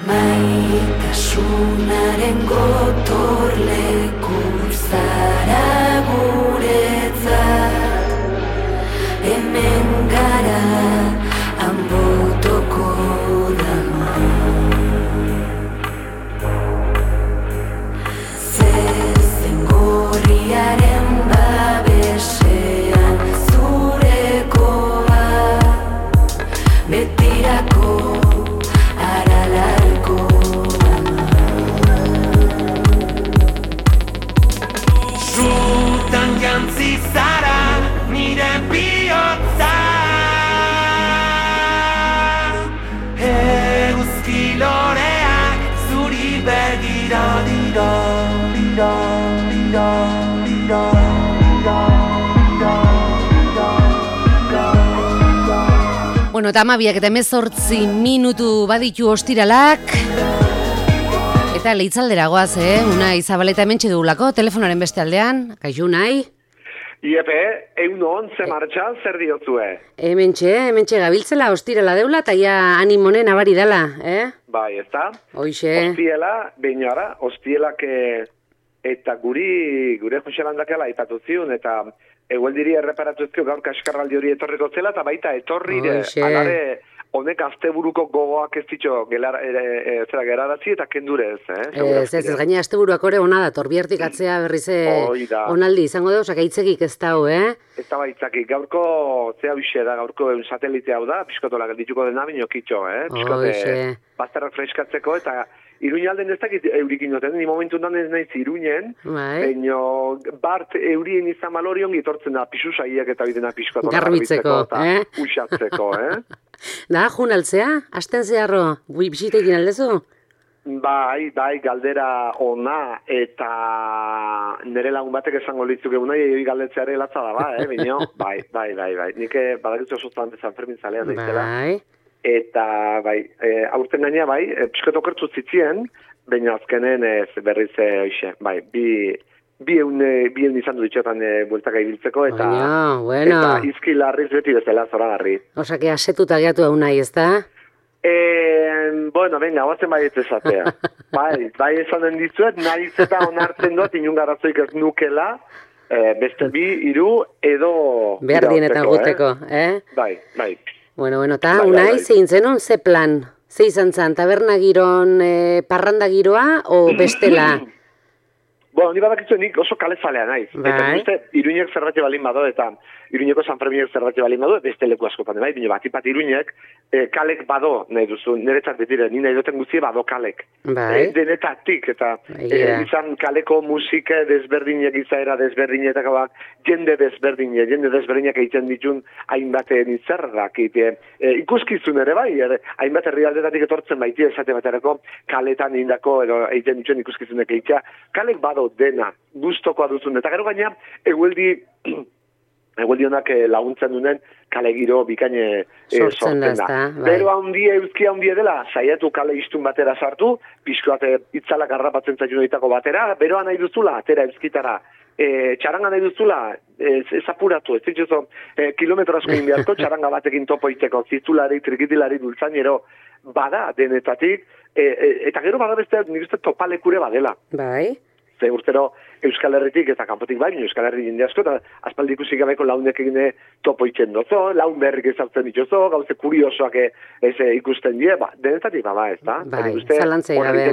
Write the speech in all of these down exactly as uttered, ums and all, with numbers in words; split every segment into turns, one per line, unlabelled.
Maitasunaren gotorleku zara guretzat, hemen gara Anbotoko dama. Zezen gorriaren babesean zurekoa, betirako aralarko dama.
Zutan jantzi zara nire bihotza, eguzki loreak zuri begira dira, dira, dira, dira, dira, dira, dira.
Bueno, eta amabiak eta hemezortzi minutu baditu ostiralak. Eta leitzaldera goaz, eh? Unai Zabaleta hementxe dugulako, telefonaren beste aldean. Kaixo, Unai?
Iepe, egun hon, ze martxan, zer diotzue?
Hementxe, hementxe gabiltzela, ostirala deula, eta ja animonen abari dela, eh?
Bai, ez da?
Hoixe.
Ostiela, bainara, ostielak eta guri, gure Joselandakela aipatu ziun, eta egueldiri erreparatu ezkio gaur kaskarraldi hori etorriko zela, eta baita etorrire, alare, honek asteburuko gogoak ez ditxo gelara, e, e, zera gerarazi eta kendure ez, eh?
Ez, ez, ez gaina asteburuak ore ona da, torbiertik atzea berrize onaldi izango da, osak aitzekik ez dau, eh?
Ez da baitzakik, gaurko zea bixe da, gaurko un satelite hau da, piskotola dituko dena bino kitxo, eh? Piskote, bazterrak freskatzeko eta Iruñalden ez dakit eurikin noten, ni momentu dan ez naiz Iruñen, baina bart eurien izan malorion gitortzen da pisu saiak eta bidena piskotola
garbitzeko, eh?
Usatzeko, eh?
Da, jun altzea? Asten zeharro, gui bisitekin aldezu?
Bai, bai, galdera ona eta nire lagun batek esango litzuk egun nahi, egin galdetzeare latza da, ba, eh, bino? Bai, bai, bai, bai. Nik badakitzu oso San Fermin zalea daitela. Bai. Eta, bai, e, aurten gaina, bai, e, piskoto kertzu zitzien, baina azkenen ez berriz eixe, bai, bi... Bi eun, bi eun izan du ditxotan e, bueltaka ibiltzeko, eta,
bueno, bueno.
Eta izki larriz beti bezala zoragarri.
Osa, que asetuta geatu hau nahi, ez da?
E, bueno, venga, oazen bai ez esatea. bai, bai esanen dizuet, nahiz eta onartzen dut, inungarrazoik ez nukela, e, beste bi, hiru edo...
Behar dienetan guteko, eh? eh?
Bai, bai.
Bueno, bueno, eta bai, unai, bai, bai. Zein zenun, ze plan? Ze izan zan, taberna giron, e, parranda giroa, o bestela?
Bueno, ni badakitzu nik oso kalezalea naiz. Bai. Eta uste, Iruñek zerbait balin bado, eta Iruñeko San Ferminek zerbait balin bado, beste leku askotan, bai, bino bat, ipat Iruñek, e, kalek bado, nahi duzu, niretzat betire, ni nahi duten guzti bado kalek. Bai. E, denetatik, eta e, izan kaleko musike desberdinek izaera desberdinetako bat, jende desberdine, jende desberdinak egiten ditun hainbaten izerrak, e, ikuskizun ere bai, ere, hainbat herrialdetatik etortzen baiti esate baterako kaletan indako, edo egiten dituen ikuskizunek egitea, kalek bado dena, guztokoa duzun, eta gero gaina, egueldi, egueldi honak laguntzen duen, kale giro bikaine e, sortzen da. Bai. Bero handia, euskia handia dela, saiatu kale istun batera sartu, pixkoat itzalak harrapatzen zaitu ditako batera, beroa nahi duzula, atera euskitara, e, txaranga nahi duzula, ez, ez apuratu, ez zitzuzo, e, kilometro asko inbiazko, txaranga batekin topo iteko, zizulari, trikitilari, dultzainero, bada denetatik, e, e, eta gero bada beste, nik uste topalekure badela. Bai. Ze urtero Euskal Herritik eta kanpotik baino Euskal Herri jende asko, eta aspaldi ikusi gabeko launek egine topo itzen dozo, laun berrik ezartzen dituzo, gauze kuriosoak ez ikusten die, ba, denetatik baba ez da?
Bai, zalantzei gabe.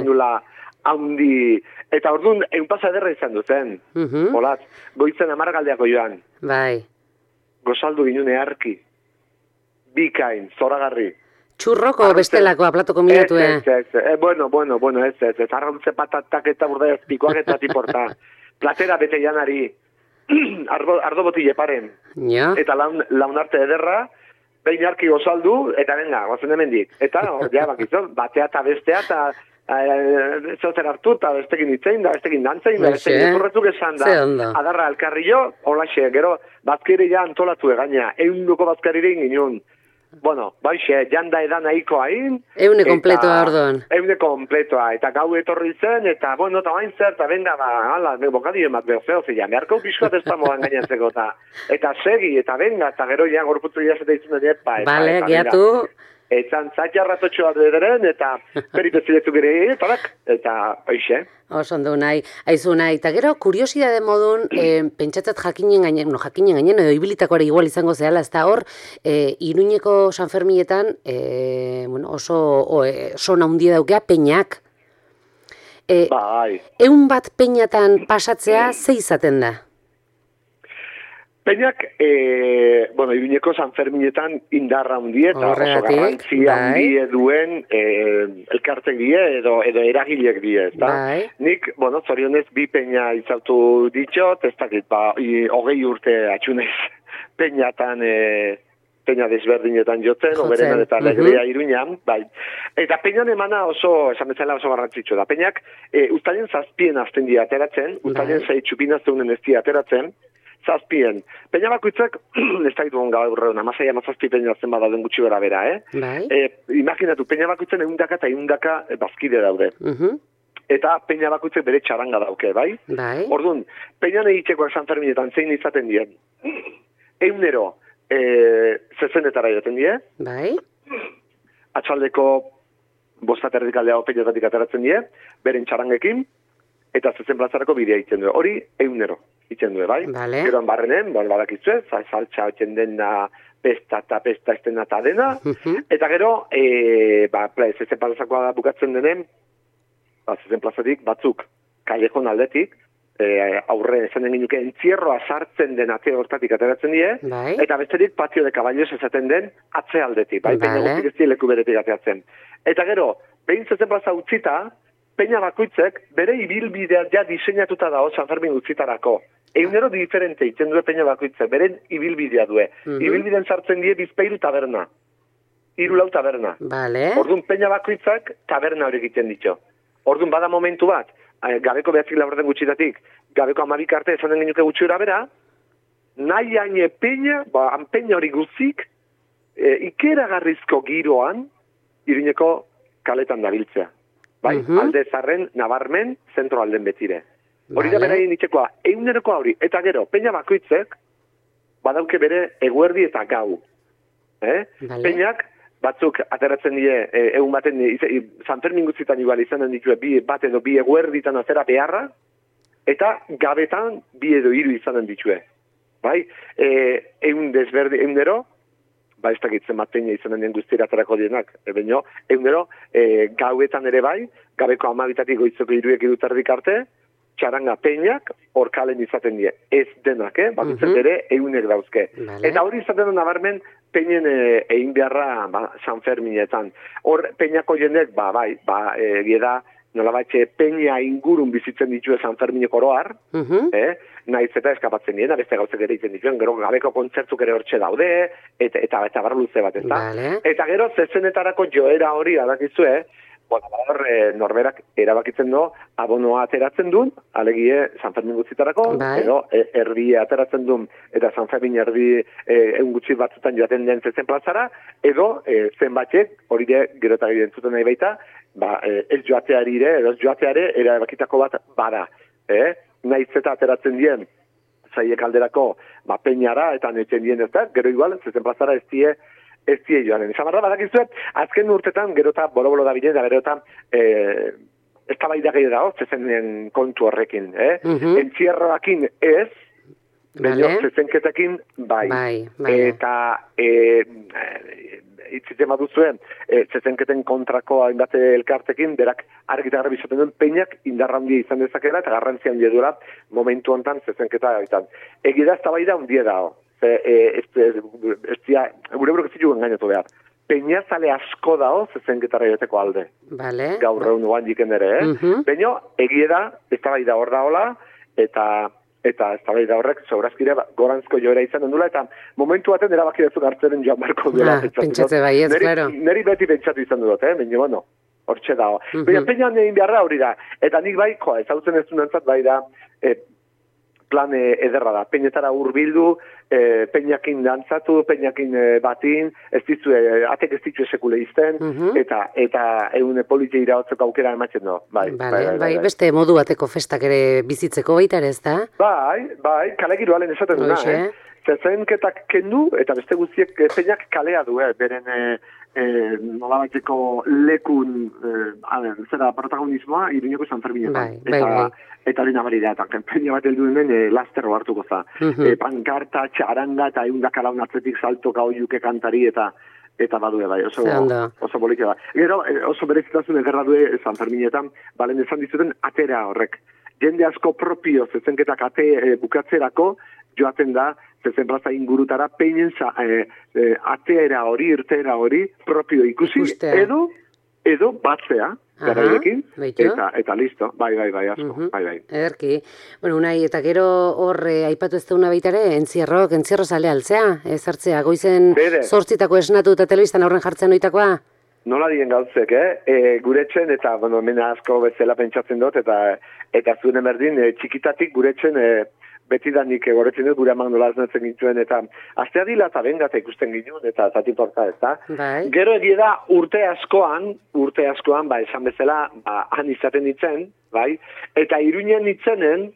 Haundi, eta orduan, egun pasa ederra izan duten, uh -huh. Olat, goitzen amargaldeako joan. Bai. Gozaldu ginen earki, bikain, zoragarri.
Txurroko bestelakoa, platoko minatu, eh?
Ez, ez, ez, bueno, bueno, bueno, ez, ez, ez, arrauntze patatak eta burde ez, pikoak eta tiporta. Platera bete janari, ardo, ardo botile paren. Ja. Eta laun, launarte ederra, behin arki gozaldu, eta venga, gozen hemendik. Eta, hor, ja, bakizot, batea eta bestea, eta ez zer hartu, eta bestekin itzein, da bestekin dantzein, da bestekin ikurretuk esan da. Adarra alkarrillo, holaxe, gero, bazkeri ja antolatu egaina, eunduko bazkeririn ginen. Bueno, baixe, janda edan nahiko hain. Eune kompletoa orduan. Eune kompletoa, eta gau etorri zen, eta, bueno, eta bain zer, eta benga, ba, ala, bokadio emat behozeo, zilean, beharko pixkoat ez da modan gainatzeko, eta, eta segi, eta benga, eta gero ja, gorputzu jasete izan dut, ba,
Bale, gehiatu,
etzan zatxarratotxo bat bederen, eta peripeziletu gire, eta bak, eta hoxe.
Oso ondo nahi, aizu nahi, eta gero, kuriosidade modun, eh, pentsatzat jakinen gainen, no, jakinen gainen, edo ibilitakoare igual izango zehala, ez da hor, eh, Iruñeko San Ferminetan, eh, bueno, oso o, eh, sona handia daukea peñak. Eh,
Bai.
Eun bat peñatan pasatzea, ze izaten da?
Peñak, e, bueno, Iruñeko San Ferminetan indarra hundi eta oso garrantzia hundi duen e, elkartek die edo, edo eragilek die, ezta?
Bai.
Nik, bueno, zorionez bi peña izautu ditxot, ez dakit, ba, i, hogei urte atxunez peñatan, e, peña desberdinetan jotzen, oberenan eta alegria uh-huh. Iruñan, bai. Eta peñan emana oso, esan bezala oso garrantzitsu da. Peñak, e, ustalen zazpien azten di ateratzen, ustalen bai. Zaitxupin azteunen ez di ateratzen, zazpien. Peña bakoitzak, ez da ditu gaur urreun, amasai amazazpi peña azten badauden gutxi bera bera, eh?
Bai.
E, imaginatu, peña bakoitzen eundaka eta eundaka bazkide daude.
Uh-huh. Eta
peña bakoitzek bere txaranga dauke, bai?
Bai.
Orduan, peñan egiteko San Ferminetan zein izaten dien. Eunero, e, zezenetara joten die.
Bai.
Atxaldeko bostaterdik aldea peñatatik ateratzen die, beren txarangekin, eta zezen plazarako bidea egiten du. Hori, eunero. Itzen du, bai?
Vale.
Geroan barrenen, bon, badakizue, saltza hotzen dena, pesta eta pesta estena eta dena, uh-huh. Eta gero, e, ba, zezen plazakoa bukatzen denen, ba, zezen plazatik batzuk kalejon aldetik, e, aurre esan den ginuke, entzierroa sartzen den ate hortatik ateratzen die,
bai. Eta
besterik patio de caballos esaten den atze aldetik, bai? Vale. Peña guztik ez die leku beretik ateratzen. Eta gero, behin zezen plaza utzita, peña bakoitzek bere ibilbidea ja diseinatuta dago San Fermin utzitarako. Eunero diferente itzen due peña bakoitzek, beren ibilbidea due. Uh-huh. Ibilbiden sartzen die bizpairu taberna. Hiru lau taberna.
Vale.
Orduan peña bakoitzak taberna hori egiten ditxo. Orduan bada momentu bat, gabeko behatzik laburden gutxitatik, gabeko amabik arte esan den genuke gutxura bera, nahi haine peña, ba, peña hori guztik, e, ikeragarrizko giroan, Iruñeko kaletan dabiltzea. Bai, uh-huh. Alde zarren, nabarmen, zentro alden betire. Hori da beraien itxekoa, euneroko hori, eta gero, peña bakoitzek, badauke bere eguerdi eta gau. Eh? Vale. Peñak, batzuk ateratzen die, e, egun baten, e, San Fermin gutzitan igual izanen ditue, bi bat edo bi eguerditan atera beharra, eta gabetan bi edo hiru izanen ditue. Bai, e, egun desberdi, egunero, ba ez dakitzen bat peña izanen den guztira aterako dienak, e, baino, egunero, e, gauetan ere bai, gabeko amabitatik goitzoko hiruek irutardik arte, txaranga peñak orkalen izaten die. Ez denak, eh? Bakitzen uh-huh. Bere eunek dauzke. Vale. Eta hori izaten da nabarmen peñen e, egin beharra ba, San Ferminetan. Hor peñako jendek, ba, bai, ba, e, gieda, nola baitxe peña ingurun bizitzen ditue San Fermineko oroar, uh-huh. eh? Naiz eta eskapatzen dien, beste gauzek ere egiten dituen, gero gabeko kontzertzuk ere hortxe daude, eta, eta, eta barra luze bat, ez da? Vale. Eta gero zezenetarako joera hori adakizue, bueno, hor, e, norberak erabakitzen du, abonoa ateratzen duen, alegie San Fermin gutzitarako, bai. Edo e, erdi ateratzen duen, eta San Fermin erdi e, egun gutxi batzutan joaten den zezen plazara, edo e, zenbatek, hori de gero eta gire entzuten nahi baita, ba, e, ez joateari ere, edo ez joateare, erabakitako bat bada. Eh? Naiz eta ateratzen dien, zaiek alderako, ba, peñara, eta netzen dien ez da, gero igual, zezen plazara ez die, ez die joanen. Izan barra, badakizuet, azken urtetan, gero eta bolo-bolo da bilen, da gero eta eh, ez da baida gehi dago, zezen kontu horrekin. Eh? Uh-huh. Entzierroakin ez, baina vale. Zezenketekin bai. Bai, bai. Eta e, itziten baduzuen, e, zezenketen kontrako hainbat elkartekin, berak argita garbi izaten duen peinak indarra handia izan dezakela, eta garrantzia handia duela momentu hontan zezenketa gaitan. Egida ez da baida handia dago. Ze, e, ez, ez, ez dia, gure buruk ez zituen gainatu behar. Peñazale asko dao zezenketara joteko alde. Vale. Gaur reun uan jiken ere, eh? Uh-huh. Baina, egie da, ez da baida hor da hola, eta eta ez da baida horrek sobrazkire gorantzko joera izan dula, eta momentu baten erabaki dezuk hartzeren joan barko duela. Ah, pentsatze bai, ez, neri, claro. Neri beti pentsatu izan dut, eh? Baina, bueno, hortxe dao. Uh-huh. Baina, peñan egin beharra hori da. Eta nik bai, joa, ez hau zen ez dunantzat bai da, eh, plan ederra da. Peñetara hurbildu, e, peñakin dantzatu, peñakin e, batin, ez ditu, e, atek ez ditu esekule izten, uh-huh. eta eta egun politia iraotzeko aukera ematzen do. Bai,
vale, bai, bai, bai, bai, beste modu bateko festak ere bizitzeko baita ere ez da?
Bai, bai, kale giroalen esaten duna, eh? Zezenketak kendu, eta beste guztiek peñak kalea du, eh? Beren, e, eh, nolabaiteko lekun, eh, a ber, zera protagonismoa Iruñeko San Ferminetan.
Bai, bai,
eta,
bai.
eta hori nabari da, eta kanpaina bat heldu den e, lasterro hartuko za.
Mhm.
E, pankarta, txaranga, eta eundak alaun atzetik salto gau juke kantari, eta eta badue bai, oso,
Ze ondo.
oso bolike da. Gero, eh, oso berezitazun egerra due San Ferminetan, balen esan dizuten atera horrek. Jende asko propio zezenketak ate e, bukatzerako, joaten da, zezen plaza ingurutara, peinen za, e, e, ateera hori, irteera hori, propio ikusi,
Ikustea.
edo, edo batzea,
Aha,
garailekin,
beitu.
eta, eta listo, bai, bai, bai, asko,
Mhm.
bai, bai.
Ederki. Bueno, unai, eta gero hor eh, aipatu ez duguna baita ere, entzierrok, entzierro zale altzea, ez hartzea, goizen
Bere.
zortzitako esnatu eta telebistan aurren jartzen oitakoa?
Nola dien gauzek, eh? E, guretzen, eta, bueno, hemen asko bezala pentsatzen dut, eta eta zuen berdin, e, txikitatik guretzen, e, beti da nik goretzen dut, gure amak nola aznatzen gintuen, eta astea dila eta bengata ikusten ginen, eta zatiporta, ez da?
Bai.
Gero egia da, urte askoan, urte askoan, ba, esan bezala, ba, han izaten ditzen, bai? Eta Iruñan ditzenen,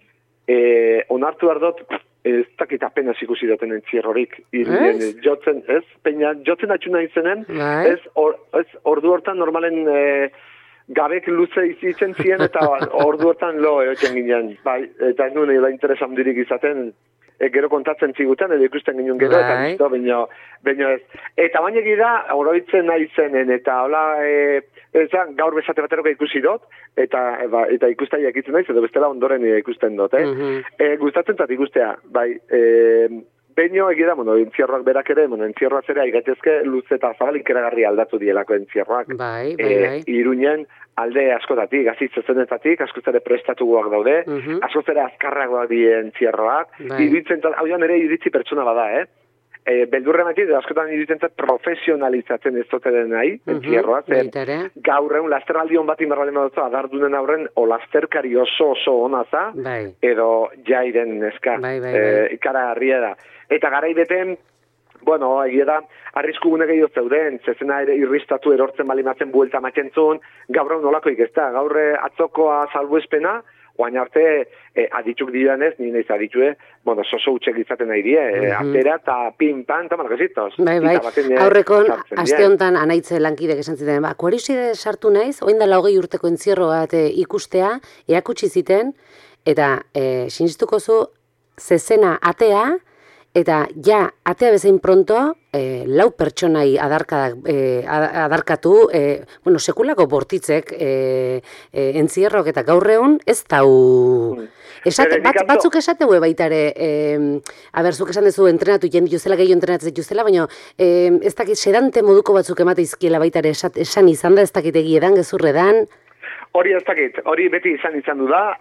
e, onartu ardot, ez dakit apenas ikusi duten entzierrorik. Iruñan,
Ez?
jotzen, ez? Peina, jotzen atxuna izenen,
Bai.
ez, or, ez ordu hortan normalen e, gabek luze izitzen ziren, eta ordu hortan lo egoten ginen. Bai, eta ez nuen da interesa handirik izaten, e, gero kontatzen ziguten, edo ikusten ginen gero, eta
Bai.
listo, baino, baino ez. Eta baina gira, oroitzen nahi zenen, eta hola, e, ezan, gaur bezate bateroko ikusi dut, eta, e, ba, eta ikustai ekitzen naiz, edo bestela ondoren e, ikusten dut, eh?
Mhm.
E, gustatzen zat ikustea, bai, e, Beino egia da, bueno, entzierroak berak ere, bueno, entzierroak ere aigatezke luze eta zabal ikeragarri aldatu dielako entzierroak.
Bai, bai,
E,
bai.
Iruñen alde askotatik, gazitz zezenetatik, askoz ere prestatuak daude,
Mhm.
askoz ere azkarragoak die entzierroak,
Bai.
iruditzen, hau jan ere iritzi pertsona bada, eh? E, beldurre matik, askotan iruditzen profesionalizatzen ez zote den nahi,
Mhm,
entzierroa, zer,
baita ere.
gaur egun lasteraldi hon bat inbarralen baduzu, adardunen aurren, o lasterkari oso oso ona za,
Bai.
edo jairen neska,
Bai, bai,
e,
bai.
ikaragarria da. Eta garai beten, bueno, egia da, arrisku gune gehiago zeuden, zezena ere irristatu erortzen balimatzen buelta matentzun, gaur egun nolakoik ez da, gaur eh, atzokoa salbuespena, oain arte, eh, aditzuk direnez, ni nahiz aditue, bueno, soso utxek izaten nahi die, eh,
Mhm.
atera eta pin, pan, eta margazitos.
Bai, bai. Aurrekon, aste honetan anaitze lankidek esan ziten, ba, kuariside sartu naiz, oin dela hogei urteko entzierro bat e, ikustea, erakutsi ziten, eta e, sinistuko zu, zezena atea, eta ja, atea bezain pronto, e, lau pertsonai adarkadak, e, adarkatu, e, bueno, sekulako bortitzek e, e, entzierrok eta gaur egun ez dau...
Mm.
Esate,
Bere, nik
bat,
atzo-
batzuk esateue baita ere, eh, aber, zuk esan dezu entrenatu jen dituzela, gehiago entrenatzen dituzela, baina eh, ez dakit sedante moduko batzuk emate izkiela baita ere esat, esan izan da, ez dakit egiedan, gezurredan.
Hori ez dakit, hori beti izan izan du da,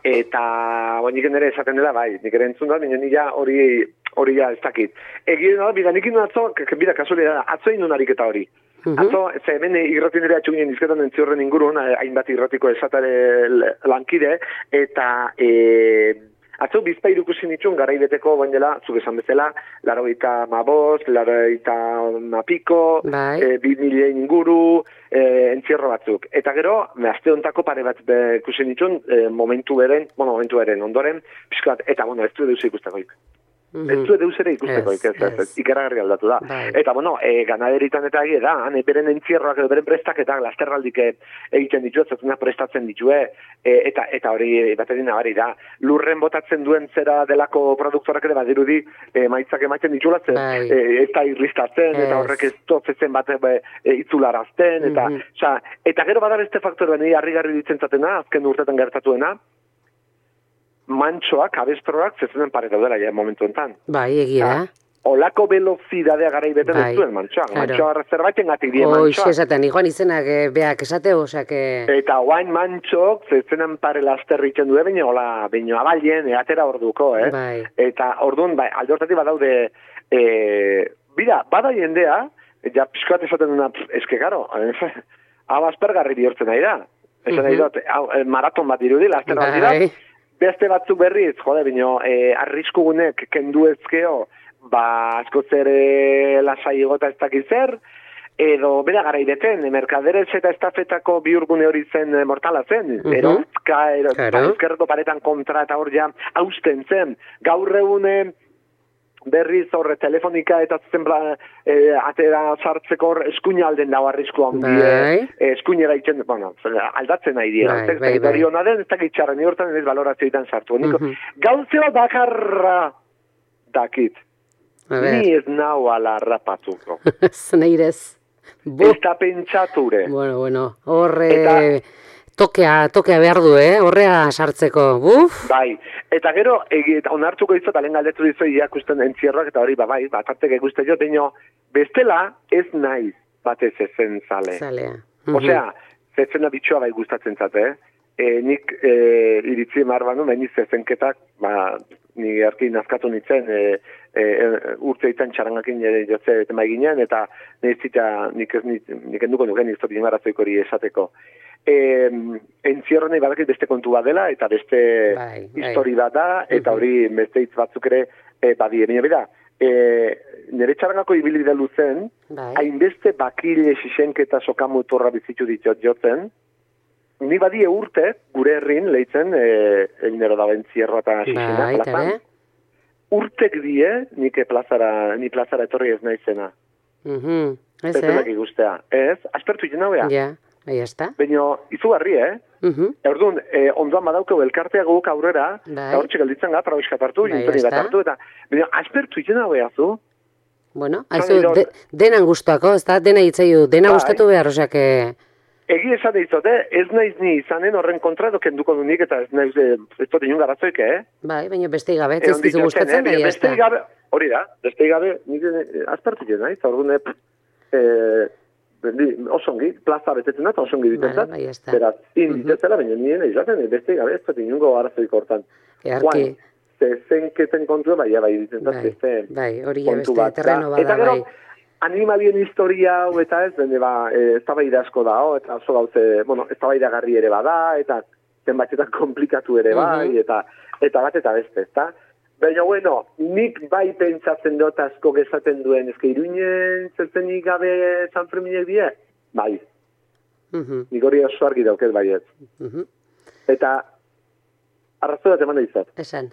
eta bo, nik ere esaten dela, bai, nik ere entzun da, baina nila hori, hori ja ez dakit. Egin da, bida, nik inun atzo, bida, kasualia da, atzo inun ariketa hori.
Mhm.
Atzo, ze hemen irratin ere atxuginen izketan entziorren ingurun, eh, hainbat irratiko esatare l- lankide, eta e, atzo bizpairu ikusi nitxun garaibeteko bain dela, zuk esan bezala, larogeita mabos, larogeita mapiko,
Bai.
e, bi milen inguru, e, entzierro batzuk. Eta gero, aste hontako pare bat be, ikusi nitxun, e, momentu beren, bueno, momentu beren ondoren, pixkat, eta bueno, ez du deus ikustekoik.
Mhm.
Ez du deus ere ikusteko,
Ez,
ez, ez, ez,
ez.
ikaragarri aldatu da.
Bai.
Eta, bueno, e, ganaderitan eta egia da, han, e, beren entzierroak edo beren prestaketak lasterraldik e, egiten ditue, zazuna prestatzen ditue, e, eta eta hori baterin nabari da. Lurren botatzen duen zera delako produktorak ere badirudi e, maitzak ematen ditula, zer,
Bai.
e, ez da irristatzen,
Ez.
eta horrek ez tozezen bat e, e, itzularazten, eta,
Mhm.
osea, eta gero bada beste faktor beni harrigarri ditzen zatena, azken urtetan gertatuena, mantxoak, abestroak, zezenen pare daudela ja momentu enten.
Bai, egia da.
Olako velozidadea garai beten
Bai,
ez zuen mantxoak.
claro.
Mantxoa zerbaiten gatik die
Hoxe
mantxoak.
esaten, iguan izenak eh, beak esate, osea que...
Eta guain mantxok, zezenen pare laster egiten du, baina hola, baina abalien, e, atera orduko, eh?
Bai.
Eta orduan, bai, alde hortatik badaude, e, bida, bada jendea, ja pixkoat esaten duna, pff, eske garo, hau aspergarri bihurtzen nahi da. Esan nahi
Mhm.
dut, hau, eh, maraton bat dirudi, laster bat dira,
Bai.
beste batzuk berriz, jode, bino, e, arriskugunek kendu ezkeo, ba, asko zer lasai egota ez dakiz zer, edo bera garai beten, merkaderez eta estafetako bihurgune hori zen e, mortala zen,
Mhm.
erozka, ero,
Claro.
ba, ezkerreko paretan kontra eta hor ja hausten zen, gaur egune berriz horre telefonika eta zen e, atera sartzeko hor eskuina alden dago arrisku handi,
bai.
e, eskuinera itzen, bueno, aldatzen nahi dira.
Bai,
Zer,
bai,
eta
bai.
hori hona den, ez dakit txarra, ni hortan ez balorazioetan sartu. Niko,
Mhm.
gauzeo bakarra dakit.
A ber,
Ni ez nau ala rapatuko.
Zneirez. Bu,
Ez da pentsature.
bueno, bueno, horre...
Eta-
Tokea, tokea behar du, eh? Horrea sartzeko. Buf!
Bai, eta gero, egi, onartuko izot, alen galdetu dizu iakusten entzierroak, eta hori, ba, bai, bat artek ikusten jo, baina bestela ez naiz batez ezen zale.
Zalea.
Osea, zezena bitxoa bai gustatzen zate, e, nik e, iritzi marbanu, baina zezenketak, ba, ni arki nazkatu nintzen, e, e, e, urte itan txarangakin ere jotze tema eginen, eta nizita, nik ez nik, nik enduko nuken iztoti marazoik hori esateko. E, entzierro nahi badakit beste kontu bat dela, eta beste
Bai, bai.
histori bat da, eta hori beste hitz batzuk ere e, badie. Baina bera, e, nire txarangako ibili da luzen,
Bai.
hainbeste bakile xisenketa sokamutorra bizitu ditot jotzen, ni badie urte, gure herrin, lehitzen, e, eginero da entzierro eta xixena,
Bai,
plazan.
tare.
Urtek die, nik plazara, ni plazara etorri ez naizena.
Mhm. Ez,
Bestenak
eh?
ikustea. Ez, aspertu iten hau
Ja, ahí está.
Baina, izugarri, eh?
Mhm.
Orduan, eh, ondoan badaukeu elkartea guk aurrera,
Bai.
eta hortxe gelditzen gara, prauskat hartu,
Bai,
jintzoni bat
ezta.
hartu, eta, baina, aspertu iten hau zu.
Bueno,
Zan
haizu,
idor-
de, denan gustuako, ez da, dena hitzaiu, dena
Bai.
gustatu behar, oseak,
Egi esan dizote, ez naiz ni izanen horren kontra edo kenduko du nik, eta ez naiz, eh, ez dut inun garazoik, eh?
bai, baina beste gabe, ez
Egon
ez dizu
dituzten,
gustatzen,
eh?
bai, ez
Beste
da.
gabe, hori da, beste gabe, nik eh, aspertu jen naiz, orduan, eh, eh, bendi, osongi, plaza betetzen da, eta osongi
Vale,
ditetzen.
bai, ez da.
Beraz, inditetzela, baina nien izaten, beste gabe, ez dut inungo garazoik hortan.
Earki,
zezenketen kontua, bai, bai, ditzen da,
bai,
beste
bai, hori ja
kontu
beste
bat. da.
terreno
Eta
bada,
gero,
bai.
animalien historia hau eta ez, bende ba, e, eztabaida asko da, oh, eta oso gauze, bueno, eztabaidagarri ere bada, eta zenbaitetan komplikatu ere bai,
Mhm.
eta eta bat eta beste, ezta? Baina, bueno, nik bai pentsatzen dut asko gezaten duen, ezke Iruinen zertzenik gabe San Ferminek die? Bai,
Mhm,
nik hori oso argi dauket baiet.
mhm.
Eta, arrazoi bat eman da izat.
Esan.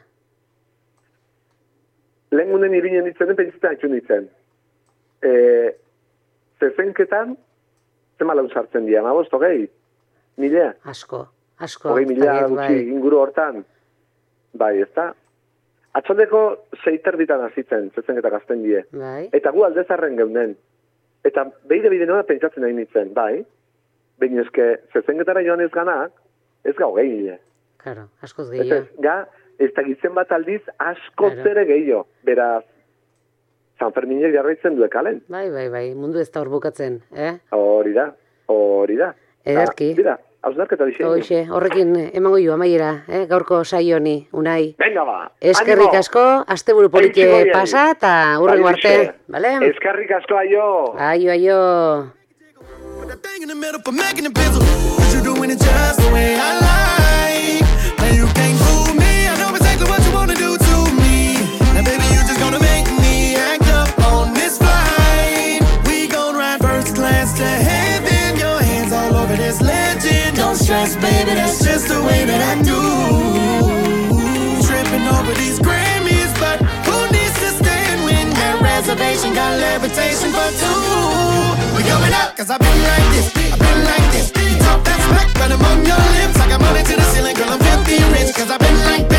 Lehen gunen Iruinen ditzen, pentsatzen haitxun ditzen. E, zezenketan, zema laun sartzen dira, mabost, hogei? Milea?
Asko, asko.
Hogei mila
dakit,
gutxi
bai.
inguru hortan? Bai, ez da? Atxaldeko seiter ditan azitzen, zezenketak azten die.
Bai,
Eta gu aldezarren geunden. Eta beide-beide nola pentsatzen nahi nintzen, bai? Baina eske, zezenketara joan ez ganak, ez ga hogei mila.
claro, askoz
Ez ez,
gehiago.
ga, ez da gitzen bat aldiz asko
Claro.
zere gehiago. Beraz, San Ferminek jarraitzen du ekalen.
Bai, bai, bai, mundu ez da hor bukatzen, eh?
Hori da, hori da.
Ederki.
Ta, Dira, hausnarketa dixen.
Hoxe, horrekin emango jo amaiera, eh? Gaurko saio honi, Unai.
Venga ba,
Eskerrik
animo!
asko, asteburu polite
Eitxikoiari.
pasa, eta hurrengo
Bai,
arte,
hoxe.
bale?
Eskerrik asko aio!
Aio, aio.
Put that thing in the middle for making it bizzle. Cause you doing it just the way I like. Now you can't fool me. I know exactly what you wanna do to me. Now baby, you just gonna make me act up on this flight. We gon' ride first class to heaven. Your hands all over this legend. Don't stress, baby, that's just the way that I do. Tripping over these Grammys, but who needs to stand when that reservation got levitation for two? We going up, cause I've been like this, I've been like this. You talk that smack, but I'm on your lips. I got money to the ceiling, girl, I'm filthy rich, cause I've been like this.